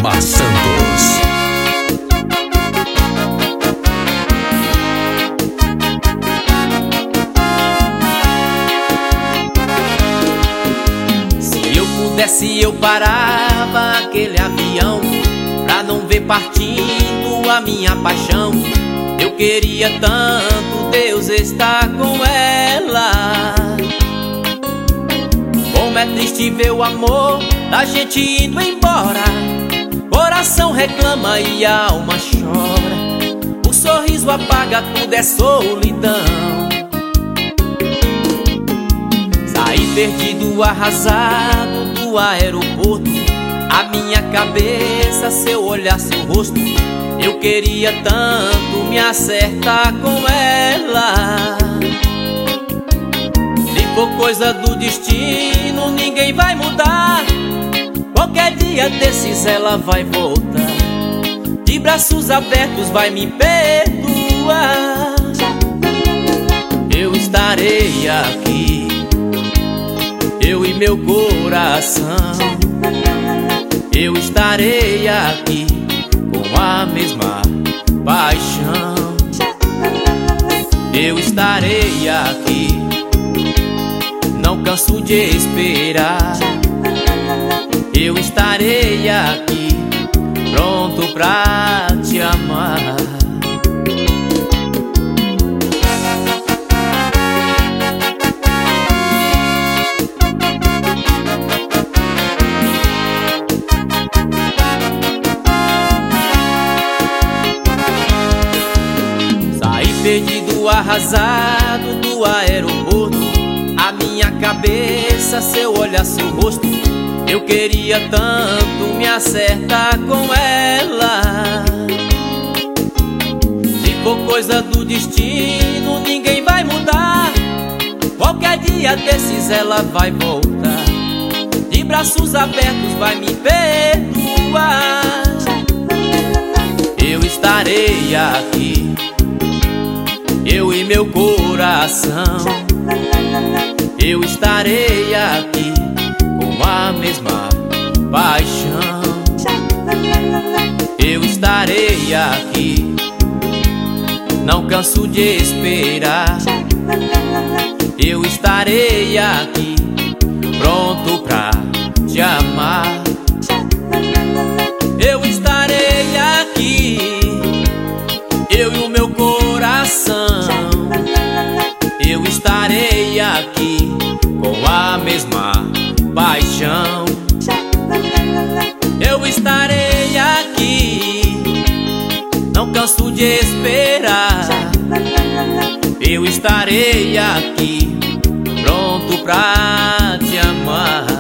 Edmar Santos. Se eu pudesse eu parava aquele avião pra não ver partindo a minha paixão. Eu queria tanto Deus estar com ela. Como é triste ver o amor da gente indo embora. Coração reclama e a alma chora. O sorriso apaga, tudo é solidão. Saí perdido, arrasado do aeroporto. A minha cabeça, seu olhar, seu rosto. Eu queria tanto me acertar com ela. Se for coisa do destino, ninguém vai mudar. Qualquer dia desses ela vai voltar. De braços abertos vai me perdoar. Eu estarei aqui, eu e meu coração. Eu estarei aqui com a mesma paixão. Eu estarei aqui, não canso de esperar. Eu estarei aqui, pronto pra te amar. Perdido, arrasado do aeroporto. A minha cabeça, seu olhar, seu rosto. Eu queria tanto me acertar com ela. Se for coisa do destino, ninguém vai mudar. Qualquer dia desses ela vai voltar. De braços abertos vai me perdoar. Eu estarei aqui, eu e meu coração. Eu estarei aqui com a mesma paixão. Eu estarei aqui, não canso de esperar. Eu estarei aqui, pronto pra te amar. Eu estarei aqui, eu e o meu coração. Eu estarei aqui com a mesma paixão. Eu estarei aqui, não canso de esperar. Eu estarei aqui, pronto pra te amar.